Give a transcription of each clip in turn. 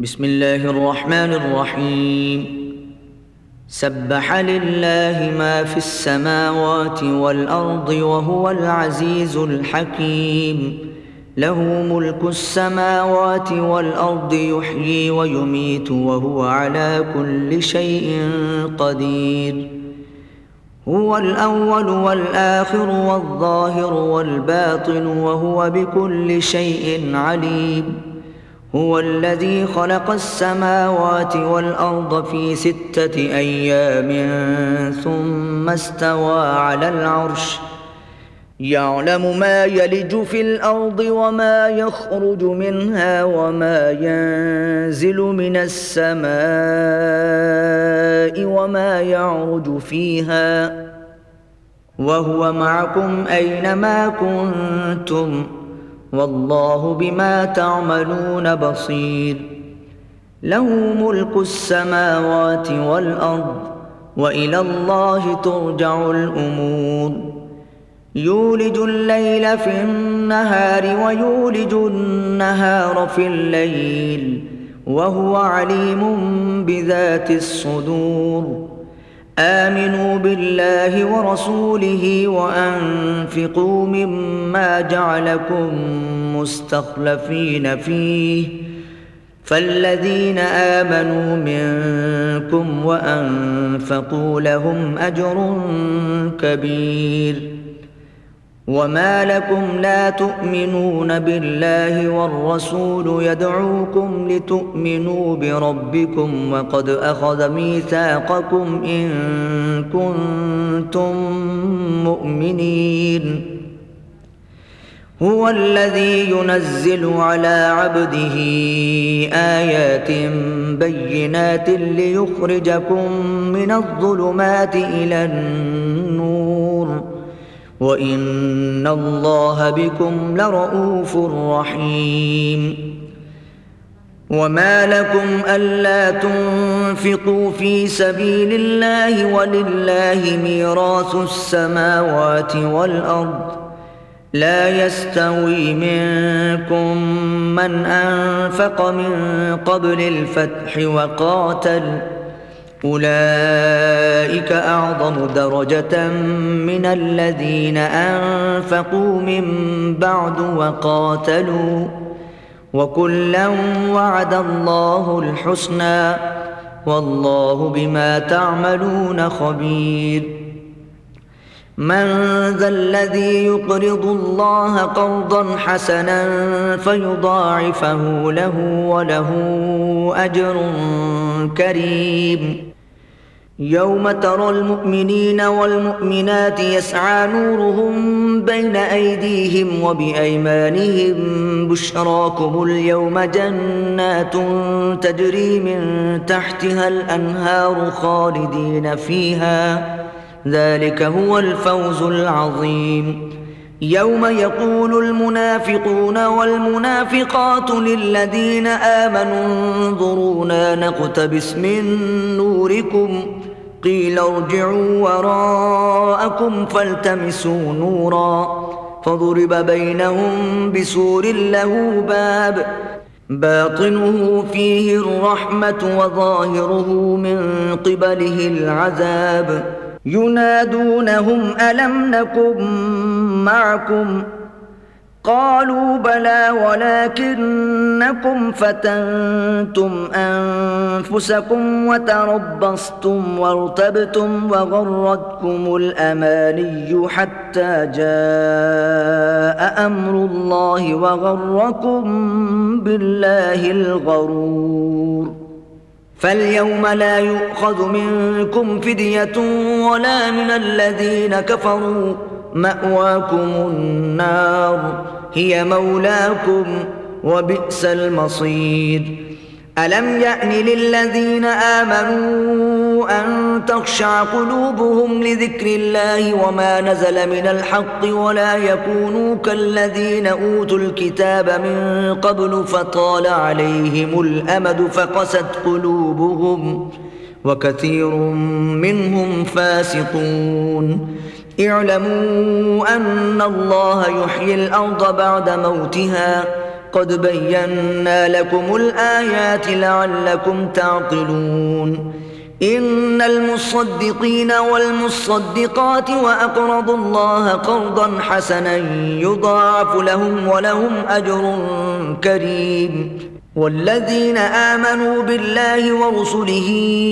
بسم الله الرحمن الرحيم. سبح لله ما في السماوات والأرض وهو العزيز الحكيم. له ملك السماوات والأرض يحيي ويميت وهو على كل شيء قدير. هو الأول والآخر والظاهر والباطن وهو بكل شيء عليم. هو الذي خلق السماوات والأرض في 6 أيام ثم استوى على العرش يعلم ما يلج في الأرض وما يخرج منها وما ينزل من السماء وما يعرج فيها وهو معكم أينما كنتم والله بما تعملون بصير. له ملك السماوات والأرض وإلى الله ترجع الأمور. يولج الليل في النهار ويولج النهار في الليل وهو عليم بذات الصدور. آمنوا بالله ورسوله وأنفقوا مما جعلكم مستخلفين فيه فالذين آمنوا منكم وأنفقوا لهم أجر كبير. وما لكم لا تؤمنون بالله والرسول يدعوكم لتؤمنوا بربكم وقد أخذ ميثاقكم إن كنتم مؤمنين. هو الذي ينزل على عبده آيات بينات ليخرجكم من الظلمات إلى النور وإن الله بكم لرءوف رحيم. وما لكم ألا تنفقوا في سبيل الله ولله ميراث السماوات والأرض لا يستوي منكم من أنفق من قبل الفتح وقاتل أولئك أعظم درجة من الذين أنفقوا من بعد وقاتلوا وكلا وعد الله الحسنى والله بما تعملون خبير. من ذا الذي يقرض الله قرضا حسنا فيضاعفه له وله أجر كريم. يوم ترى المؤمنين والمؤمنات يسعى نورهم بين أيديهم وبأيمانهم بشراكم اليوم جنات تجري من تحتها الأنهار خالدين فيها ذلك هو الفوز العظيم. يوم يقول المنافقون والمنافقات للذين آمنوا انظرونا نقتبس من نوركم قيل ارجعوا وراءكم فالتمسوا نورا فضرب بينهم بسور له باب باطنه فيه الرحمة وظاهره من قبله العذاب. ينادونهم ألم نكن معكم قالوا بلى ولكنكم فتنتم أنفسكم وتربصتم وارتبتم وغرتكم الأماني حتى جاء أمر الله وغركم بالله الغرور. فاليوم لا يؤخذ منكم فدية ولا من الذين كفروا مأواكم النار هي مولاكم وبئس المصير. ألم يأن للذين آمنوا أن تخشع قلوبهم لذكر الله وما نزل من الحق ولا يكونوا كالذين أوتوا الكتاب من قبل فطال عليهم الأمد فقست قلوبهم وكثير منهم فاسقون. اعلموا أن الله يحيي الأرض بعد موتها قد بينا لكم الآيات لعلكم تعقلون إن المصدقين والمصدقات وأقرضوا الله قرضا حسنا يضاعف لهم ولهم أجر كريم والذين آمنوا بالله ورسله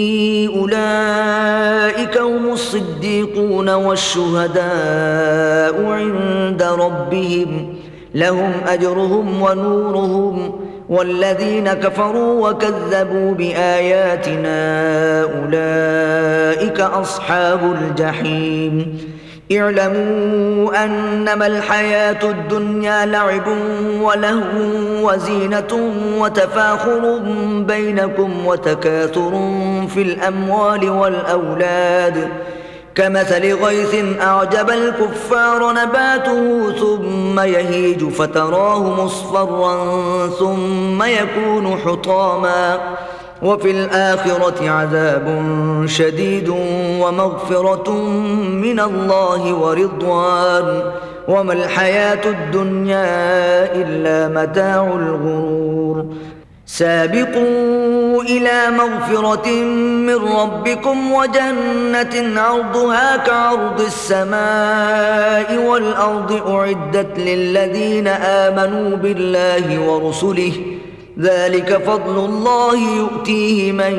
أولئك هم الصديقون والشهداء عند ربهم لهم أجرهم ونورهم والذين كفروا وكذبوا بآياتنا أولئك أصحاب الجحيم اعلموا أنما الحياة الدنيا لعب ولهو وزينة وتفاخر بينكم وتكاثر في الأموال والأولاد كمثل غيث أعجب الكفار نباته ثم يهيج فتراه مصفرا ثم يكون حطاما وفي الآخرة عذاب شديد ومغفرة من الله ورضوان وما الحياة الدنيا إلا متاع الغرور سابقوا إلى مغفرة من ربكم وجنة عرضها كعرض السماء والأرض أعدت للذين آمنوا بالله ورسله ذلك فضل الله يؤتيه من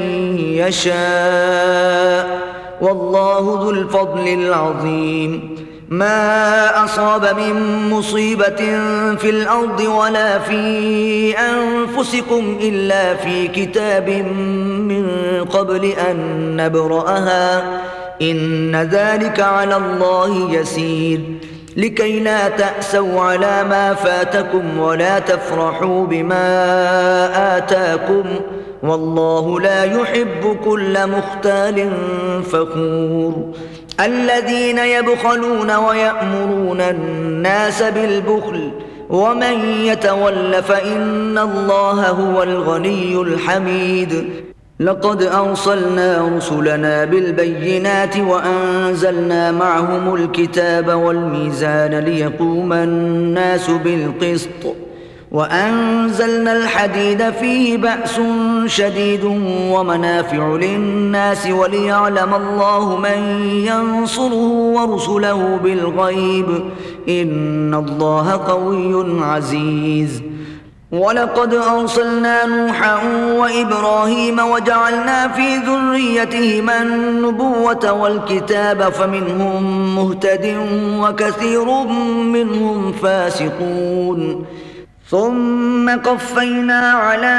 يشاء والله ذو الفضل العظيم ما أصاب من مصيبة في الأرض ولا في أنفسكم إلا في كتاب من قبل أن نبرأها إن ذلك على الله يسير لكي لا تأسوا على ما فاتكم ولا تفرحوا بما آتاكم والله لا يحب كل مختال فخور الذين يبخلون ويأمرون الناس بالبخل ومن يتول فإن الله هو الغني الحميد لقد أرسلنا رسلنا بالبينات وأنزلنا معهم الكتاب والميزان ليقوم الناس بالقسط وأنزلنا الحديد فيه بأس شديد ومنافع للناس وليعلم الله من ينصره ورسله بالغيب إن الله قوي عزيز ولقد أرسلنا نوحا وإبراهيم وجعلنا في ذريتهما النبوة والكتاب فمنهم مهتد وكثير منهم فاسقون ثم قفينا على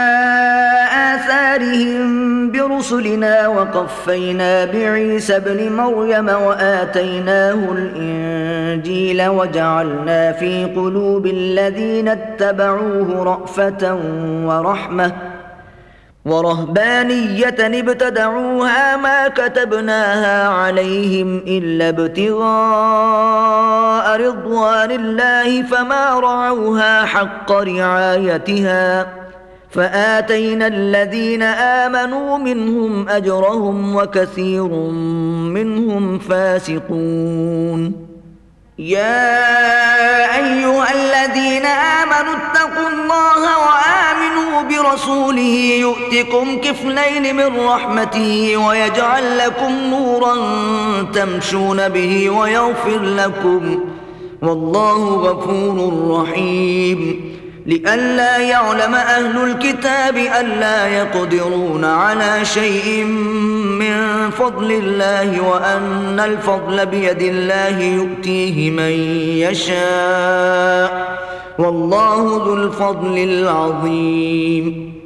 آثارهم برسلنا وقفينا بعيسى ابن مريم وآتيناه الإنجيل وجعلنا في قلوب الذين اتبعوه رأفة ورحمة ورهبانية ابتدعوها ما كتبناها عليهم إلا ابتغاء رضوان الله فما رعوها حق رعايتها فآتينا الذين آمنوا منهم أجرهم وكثير منهم فاسقون يا أيها الذين آمنوا اتقوا الله وآمنوا برسوله يؤتكم كفلين من رحمته ويجعل لكم نورا تمشون به ويغفر لكم والله غفور رحيم لئلا يعلم أهل الكتاب ألا يقدرون على شيء من فضل الله وأن الفضل بيد الله يؤتيه من يشاء والله ذو الفضل العظيم